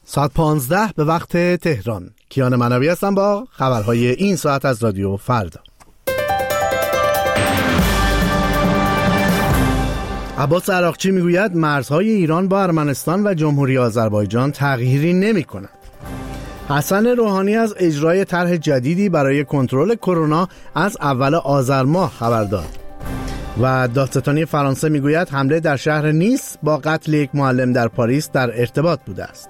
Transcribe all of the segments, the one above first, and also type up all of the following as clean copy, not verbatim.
ساعت 15 به وقت تهران. کیان منوی هستم با خبرهای این ساعت از رادیو فردا. عباس عراقچی میگوید مرزهای ایران با ارمنستان و جمهوری آذربایجان تغییری نمی‌کند. حسن روحانی از اجرای طرح جدیدی برای کنترل کرونا از اول آذر ماه خبر داد. و دادستانی فرانسه میگوید حمله در شهر نیس با قتل یک معلم در پاریس در ارتباط بوده است.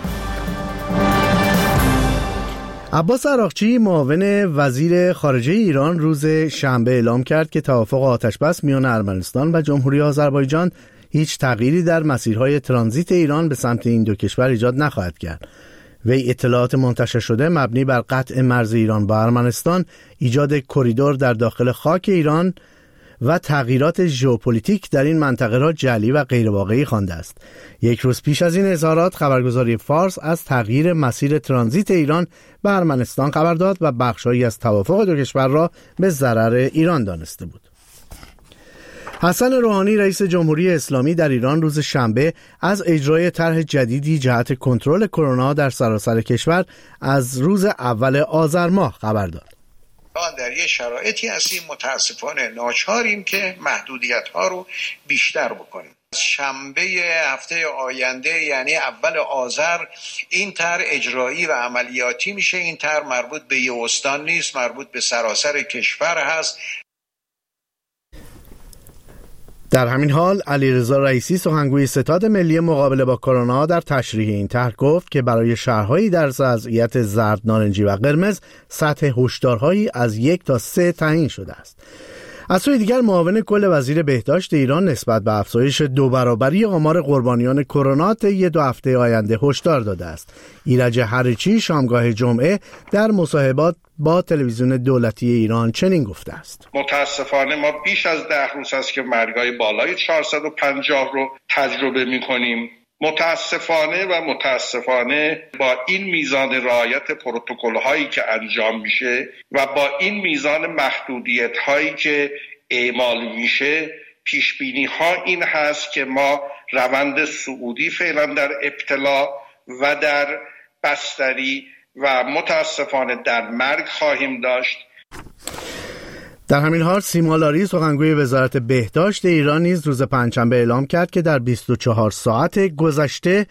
عباس عراقچی معاون وزیر خارجه ایران روز شنبه اعلام کرد که توافق آتش‌بس میان ارمنستان و جمهوری آذربایجان هیچ تغییری در مسیرهای ترانزیت ایران به سمت این دو کشور ایجاد نخواهد کرد. وی اطلاعات منتشر شده مبنی بر قطع مرز ایران با ارمنستان، ایجاد کریدور در داخل خاک ایران و تغییرات ژئوپلیتیک در این منطقه را جعلی و غیرواقعی خوانده است. یک روز پیش از این اظهارات خبرگزاری فارس از تغییر مسیر ترانزیت ایران به ارمنستان خبر داد و بخش‌هایی از توافق دو کشور را به ضرر ایران دانسته بود. حسن روحانی رئیس جمهوری اسلامی در ایران روز شنبه از اجرای طرح جدیدی جهت کنترل کرونا در سراسر کشور از روز اول آذر ماه خبر داد. در یه شرایطی هستیم متاسفانه ناچاریم که محدودیت‌ها رو بیشتر بکنیم. شنبه هفته آینده یعنی اول آذر این طرح اجرایی و عملیاتی میشه. این طرح مربوط به یه استان نیست، مربوط به سراسر کشور هست. در همین حال علیرضا رئیسی سخنگوی ستاد ملی مقابله با کرونا در تشریح این طرح گفت که برای شهرهایی در وضعیت زرد، نارنجی و قرمز سطح هشدارهایی از 1 تا 3 تعیین شده است. از سوی دیگر معاون کل وزیر بهداشت ایران نسبت به افزایش 2 برابری آمار قربانیان کرونا طی 2 هفته آینده هشدار داده است. ایرج هرچی شامگاه جمعه در مصاحبات با تلویزیون دولتی ایران چنین گفته است: متاسفانه ما بیش از 10 روز است که مرگ‌های بالای 450 رو تجربه می‌کنیم. متاسفانه با این میزان رعایت پروتکل‌هایی که انجام میشه و با این میزان محدودیت‌هایی که اعمال میشه، پیشبینی‌ها این هست که ما روند صعودی فعلا در ابتلا و در بستری و متاسفانه در مرگ خواهیم داشت. در همین حال سیما لاری سخنگوی وزارت بهداشت ایران نیز روز پنجشنبه اعلام کرد که در 24 ساعت گذشته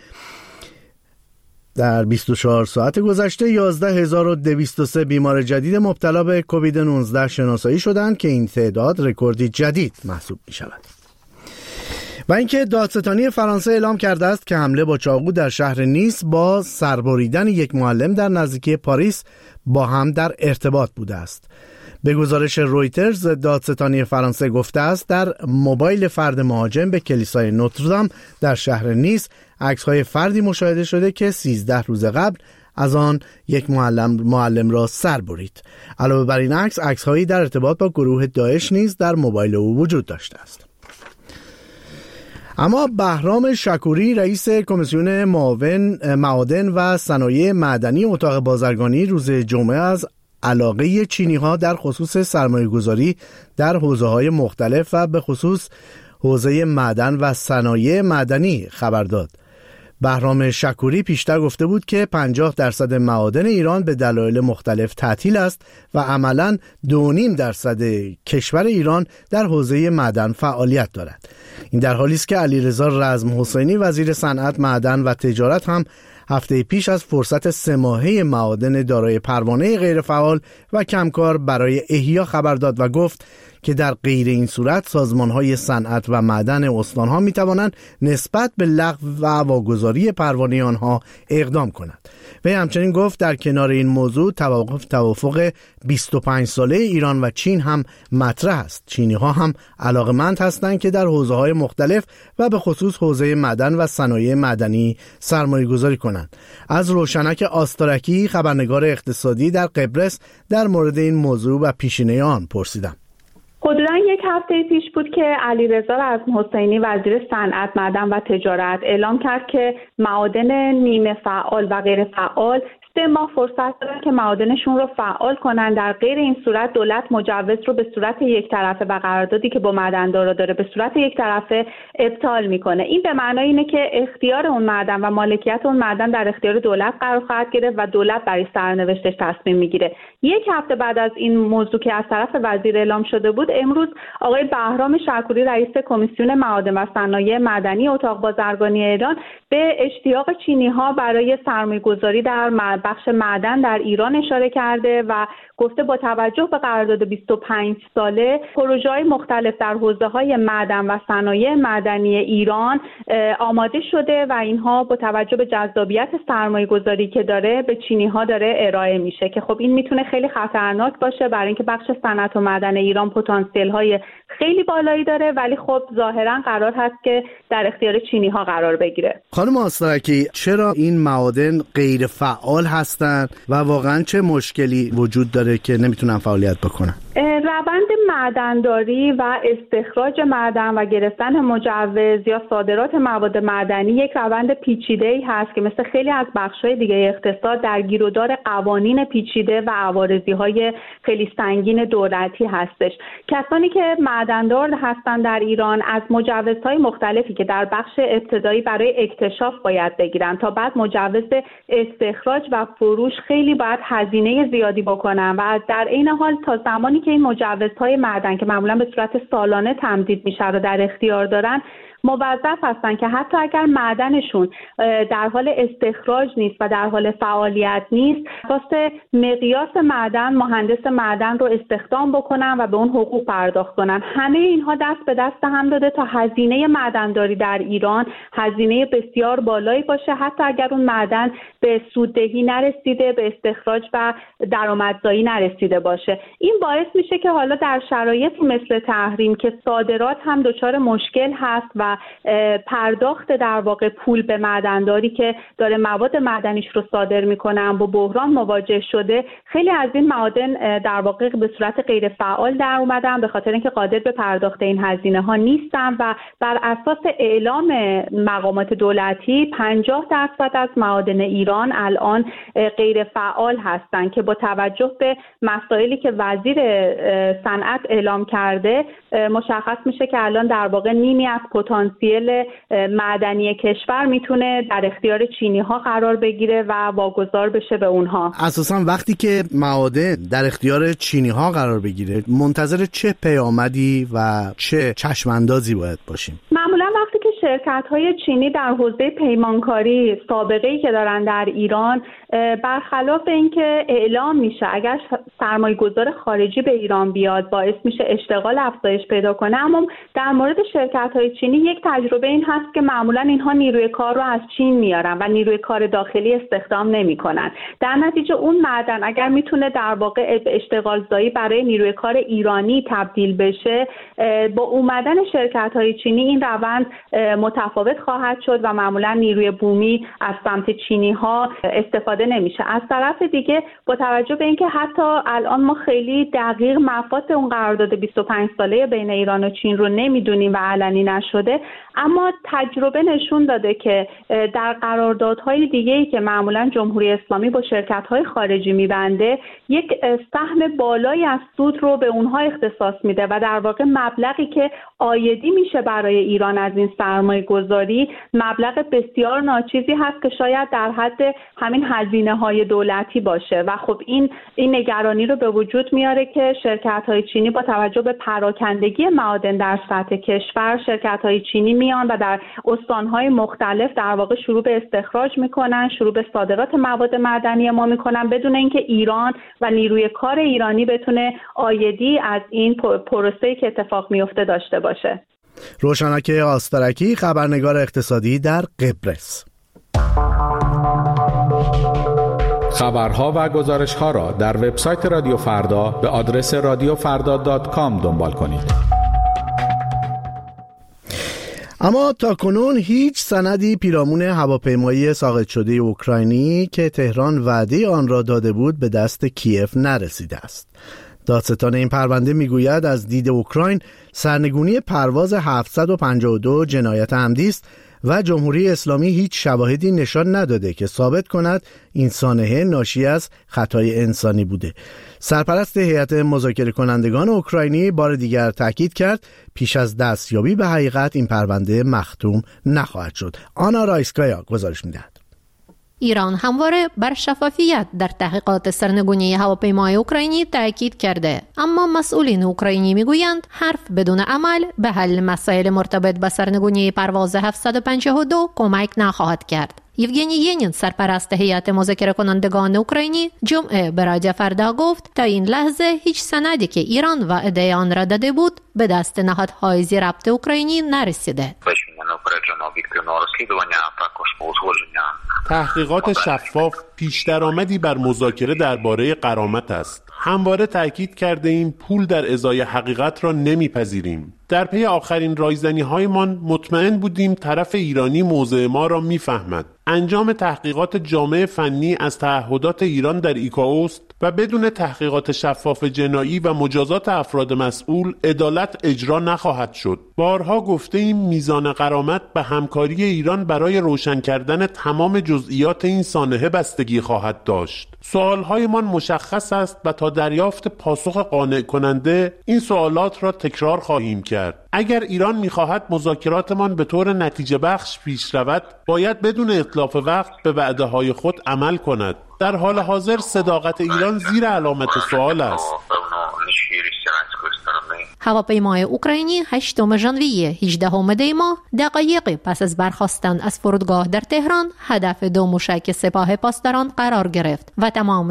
11203 بیمار جدید مبتلا به کووید 19 شناسایی شدند که این تعداد رکوردی جدید محسوب می شود. و اینکه دادستانی فرانسه اعلام کرده است که حمله با چاقو در شهر نیس با سربریدن یک معلم در نزدیکی پاریس با هم در ارتباط بوده است. به گزارش رویترز دادستانی فرانسه گفته است در موبایل فرد مهاجم به کلیسای نوتردام در شهر نیس عکس‌های فردی مشاهده شده که 13 روز قبل از آن یک معلم را سر برید. علاوه بر این عکس‌هایی در ارتباط با گروه داعش نیز در موبایل او وجود داشته است. اما بهرام شکوری رئیس کمیسیون معادن و صنایع معدنی اتاق بازرگانی روز جمعه از علاقه چینی‌ها در خصوص سرمایه‌گذاری در حوزه‌های مختلف و به خصوص حوزه معدن و صنایع معدنی خبر داد. بهرام شکوری پیشتر گفته بود که 50% معادن ایران به دلایل مختلف تعطیل است و عملاً 2.5% کشور ایران در حوزه معدن فعالیت دارد. این در حالی است که علیرضا رزم حسینی وزیر صنعت، معدن و تجارت هم هفته پیش از فرصت 3 ماهه معادن دارای پروانه غیرفعال و کمکار برای احیا خبر داد و گفت که در غیر این صورت سازمان‌های صنعت و معدن استان‌ها می‌توانند نسبت به لغو و واگذاری پروانه آنها اقدام کنند. و همچنین گفت در کنار این موضوع توافق 25 ساله ایران و چین هم مطرح است. چینی‌ها هم علاقه‌مند هستند که در حوزه‌های مختلف و به خصوص حوزه معدن و صنایع معدنی سرمایه‌گذاری کنند. از روشنک آستارکی خبرنگار اقتصادی در قبرس در مورد این موضوع و پیشینه آن پرسیدم. حدوداً 1 هفته پیش بود که علیرضا رزم حسینی وزیر صنعت، معدن و تجارت اعلام کرد که معادن نیمه فعال و غیر فعال 3 ماه فرصت دارن که معادنشون رو فعال کنن. در غیر این صورت دولت مجوز رو به صورت یک طرفه و قراردادی که با معدن‌دارا داره به صورت یک طرفه ابطال میکنه. این به معنای اینه که اختیار اون معدن و مالکیت اون معدن در اختیار دولت قرار خواهد گرفت و دولت برای سرنوشتش تصمیم میگیره. یک هفته بعد از این موضوع که از طرف وزیر اعلام شده بود، امروز آقای بهرام شکوری رئیس کمیسیون معادن و صنایع معدنی اتاق بازرگانی ایران به اشتیاق چینی‌ها برای سرمایه‌گذاری در بخش معدن در ایران اشاره کرده و گفته با توجه به قرارداد 25 ساله پروژه‌های مختلف در حوزه‌های معدن و صنایع معدنی ایران آماده شده و اینها با توجه به جذابیت سرمایه‌گذاری که داره به چینی‌ها داره ارائه میشه که خب این میتونه خیلی خطرناک باشه برای اینکه بخش صنعت و معدن ایران پتانسیل‌های خیلی بالایی داره، ولی خب ظاهراً قرار هست که در اختیار چینی‌ها قرار بگیره. خانم آسترکی، چرا این معادن غیر فعال هستند و واقعاً چه مشکلی وجود داره که نمیتونن فعالیت بکنن؟ روند معدن‌داری و استخراج معدن و گرفتن مجوز یا صادرات مواد معدنی یک روند پیچیده‌ای هست که مثل خیلی از بخش‌های دیگه اقتصاد در گیرودار قوانین پیچیده و عوارضی‌های خیلی سنگین دولتی هستش. کسانی که معدن‌دار هستن در ایران از مجوزهای مختلفی که در بخش ابتدایی برای اکتشاف باید بگیرن تا بعد مجوز استخراج و فروش خیلی باید هزینه زیادی بکنن و در این حال تا زمانی که این مجوزهای معدن که معمولا به صورت سالانه تمدید میشه رو در اختیار دارن، موظف هستن که حتی اگر معدنشون در حال استخراج نیست و در حال فعالیت نیست، واسه مقیاس معدن مهندس معدن رو استخدام بکنن و به اون حقوق پرداخت کنن. همه اینها دست به دست هم داده تا هزینه معدن‌داری در ایران هزینه بسیار بالایی باشه، حتی اگر اون معدن به سوددهی نرسیده، به استخراج و درآمدزایی نرسیده باشه. این باعث میشه که حالا در شرایطی مثل تحریم که صادرات هم دچار مشکل هست و پرداخت در واقع پول به معدن‌داری که داره مواد معدنیش رو صادر میکنن با بحران مواجه شده، خیلی از این معادن در واقع به صورت غیر فعال در اومدن به خاطر اینکه قادر به پرداخت این هزینه ها نیستن و بر اساس اعلام مقامات دولتی 50% از معادن ایران الان غیر فعال هستن که با توجه به مسائلی که وزیر صنعت اعلام کرده مشخص میشه که الان در واقع نیمی از پتانسیل معدنی کشور میتونه در اختیار چینی ها قرار بگیره و واگذار بشه به اونها. اساساً وقتی که معادن در اختیار چینی ها قرار بگیره منتظر چه پیامدی و چه چشماندازی باید باشیم؟ معمولا وقتی که شرکت های چینی در حوزه پیمانکاری سابقه‌ای که دارن در ایران، برخلاف اینکه اعلام میشه اگر سرمایه‌گذار خارجی به ایران بیاد باعث میشه اشتغال افزایش پیدا کنه، اما در مورد شرکت های چینی یک تجربه این هست که معمولا اینها نیروی کار رو از چین میارن و نیروی کار داخلی استخدام نمیکنن. در نتیجه اون معدن اگر میتونه در واقع به اشتغال زایی برای نیروی کار ایرانی تبدیل بشه، با اومدن شرکت های چینی این روند متفاوت خواهد شد و معمولا نیروی بومی از سمت چینی ها استفاده نمیشه. از طرف دیگه با توجه به اینکه حتی الان ما خیلی دقیق مفاد اون قرارداد 25 ساله بین ایران و چین رو نمیدونیم و علنی نشده، اما تجربه نشون داده که در قراردادهای دیگه‌ای که معمولا جمهوری اسلامی با شرکت‌های خارجی می‌بنده یک سهم بالایی از سود رو به اونها اختصاص میده و در واقع مبلغی که عایدی میشه برای ایران از این سرمایه‌گذاری مبلغ بسیار ناچیزی هست که شاید در حد همین هزینه‌های دولتی باشه و خب این نگرانی رو به وجود میاره که شرکت‌های چینی با توجه به پراکندگی معادن در سطح کشور، شرکت‌های چینی میان و در استان‌های مختلف در واقع شروع به استخراج میکنن، شروع به صادرات مواد معدنی ما میکنن بدون اینکه ایران و نیروی کار ایرانی بتونه عایدی از این پروسه‌ای که اتفاق میفته داشته باشه. روشنک آسترکی، خبرنگار اقتصادی در قبرس. خبرها و گزارش‌ها را در وبسایت رادیو فردا به آدرس radiofarda.com دنبال کنید. اما تاکنون هیچ سندی پیرامون هواپیمایی ساقط شده اوکراینی که تهران وعده آن را داده بود به دست کیف نرسیده است. دادستان این پرونده میگوید از دید اوکراین سرنگونی پرواز 752 جنایت عمدی است و جمهوری اسلامی هیچ شواهدی نشان نداده که ثابت کند این سانحه ناشی از خطای انسانی بوده. سرپرست هیئت مذاکره کنندگان اوکراینی بار دیگر تاکید کرد پیش از دستیابی به حقیقت این پرونده مختوم نخواهد شد. آنا رایسکایا گزارش می‌دهد. ایران همواره بر شفافیت در تحقیقات سرنگونی هواپیمای اوکراینی تاکید کرده، اما مسئولین اوکراینی میگویند حرف بدون عمل به حل مسائل مرتبط با سرنگونی پرواز 752 کمک نخواهد کرد. یوگنی ینین سرپرست هیئت مذاکره کنندگان اوکراینی جمعه به رادیو فردا گفت تا این لحظه هیچ سندی که ایران وعده آن را داده بود به دست نهادهای زیرربط اوکراینی نرسیده. تحقیقات شفاف پیش درآمدی بر مذاکره درباره غرامت است. همواره تأکید کرده ایم پول در ازای حقیقت را نمیپذیریم. در پی آخرین رایزنی‌هایمان مطمئن بودیم طرف ایرانی موضع ما را میفهمد. انجام تحقیقات جامع فنی از تعهدات ایران در ایکائو است و بدون تحقیقات شفاف جنایی و مجازات افراد مسئول عدالت اجرا نخواهد شد. بارها گفته ایم میزان غرامت به همکاری ایران برای روشن کردن تمام جزئیات این سانحه بستگی خواهد داشت. سوالهایمان مشخص است و تا دریافت پاسخ قانع کننده این سوالات را تکرار خواهیم کرد. اگر ایران می‌خواهد مذاکراتمان به طور نتیجه بخش پیش رود، باید بدون اتلاف وقت به وعده‌های خود عمل کند. در حال حاضر صداقت ایران زیر علامت سوال است. هواپیمای اوکراینی 8 ژانویه 18 دی ماه دقایقی پس از برخاستن از فرودگاه در تهران هدف 2 موشک سپاه پاسداران قرار گرفت و تمام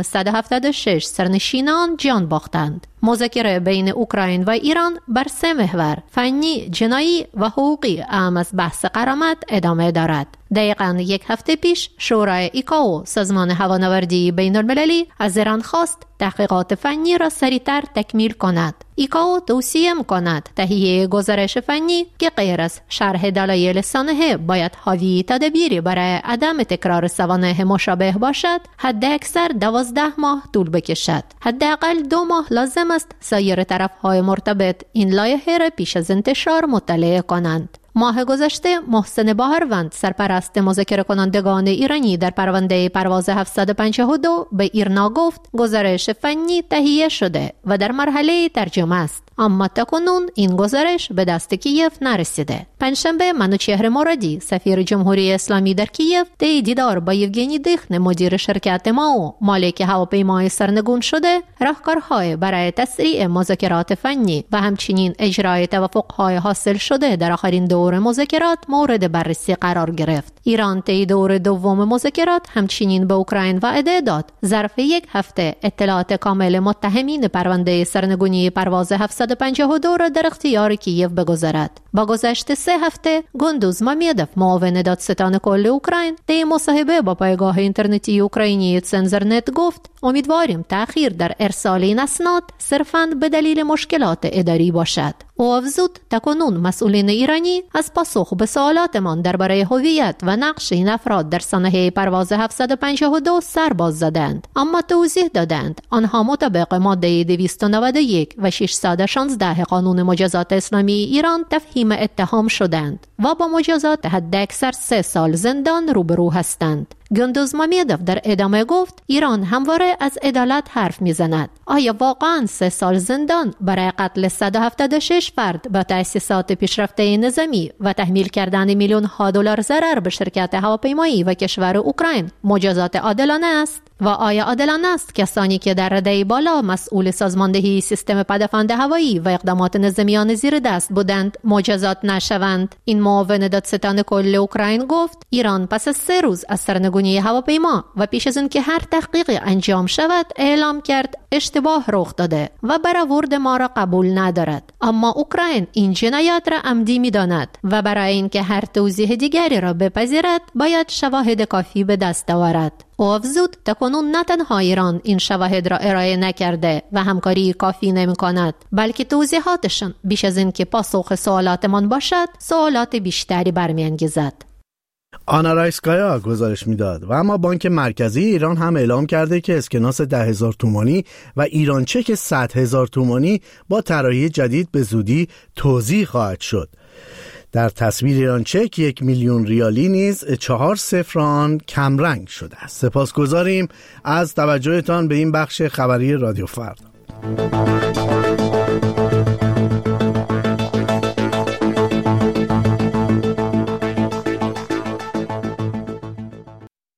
176 سرنشینان جان باختند. مذاکره بین اوکراین و ایران بر 3 محور فنی، جنایی و حقوقی اهم از بحث غرامت ادامه دارد. دقیقاً 1 هفته پیش شورای ایکائو سازمان هوانوردی بین المللی از ایران خواست تحقیقات فنی را سریعتر تکمیل کند. ایکائو توصیه می‌کند تهیه گزارش فنی که غیر از شرح دلایل سانحه باید حاوی تدابیری برای عدم تکرار سوانح مشابه باشد، حداکثر 12 ماه طول بکشد. حداقل 2 ماه لازم است سایر طرف‌های مرتبط این لایحه را پیش از انتشار مطالعه کنند. ماه گذشته محسن باهروند سرپرست مذاکره کنندگان ایرانی در پرونده پرواز 752 به ایرنا گفت گزارش فنی تهیه شده و در مرحله ترجمه است، اما تاکنون این گزارش به دست کیف نرسیده. پنجشنبه منوچهر مرادی سفیر جمهوری اسلامی در کیف طی دیدار با یوگنی دیخن مدیر شرکت ماو مالک هواپیمای سرنگون شده راهکارهای برای تسریع مذاکرات فنی و همچنین اجرای توافقهای حاصل شده در آخرین دور مذاکرات مورد بررسی قرار گرفت. ایران طی دور دوم مذاکرات همچنین به اوکراین وعده داد ظرف 1 هفته اطلاعات کامل متهمین پرونده سرنگونی پرواز 752 را در اختیار کیف بگذارد. با گذشت 3 هفته گندوز مامیدوف معاون دادستان کل اوکراین طی مصاحبه با پایگاه اینترنتی اوکراینی تسنزرنت گفت امیدواریم تأخیر در ارسال این اسناد صرفاً به دلیل مشکلات اداری باشد. او افزود تاکنون مسئولین ایرانی از پاسخ به سوالاتمان درباره هویت و نقش این افراد در سانحه پرواز 752 سر باز زدند، اما توضیح دادند آنها مطابق ماده 291 و 616 قانون مجازات اسلامی ایران تفهیم اتهام شدند و با مجازات حداکثر 3 سال زندان روبرو هستند. گندوز مامیدوف در ادامه گفت ایران همواره از عدالت حرف میزند. آیا واقعاً 3 سال زندان برای قتل 176 فرد با تأسیسات پیشرفته نظامی و تحمیل کردن میلیون‌ها دلار ضرر به شرکت هواپیمایی و کشور اوکراین مجازات عادلانه است؟ و آیا عادلانه است کسانی که در رده بالا مسئول سازماندهی سیستم پدافند هوایی و اقدامات نظامیان زیر دست بودند مجازات نشوند؟ این معاون دادستان کل اوکراین گفت ایران پس از 3 روز از سرنگونی هواپیما و پیش از اینکه هر تحقیقی انجام شود اعلام کرد اشتباه رخ داده و برآورد ما را قبول ندارد. اما اوکراین این جنایات را عمدی می‌داند و برای اینکه هر توضیح دیگری را بپذیرد باید شواهد کافی به دست آورد. او افزود تاکنون نه تنها ایران این شواهد را ارائه نکرده و همکاری کافی نمی کند، بلکه توضیحاتشان بیش از این که پاسخ سوالاتمان باشد سوالات بیشتری برمی‌انگیزد. آنا رایسکایا گزارش میداد. و اما بانک مرکزی ایران هم اعلام کرده که اسکناس 10,000 تومانی و ایران چک 100,000 تومانی با طراحی جدید به زودی توزیع خواهد شد. در تصویر ایران چک 1 میلیون ریالی نیز 4 آن کمرنگ شده است. سپاسگزاریم از توجهتان به این بخش خبری رادیو فردا.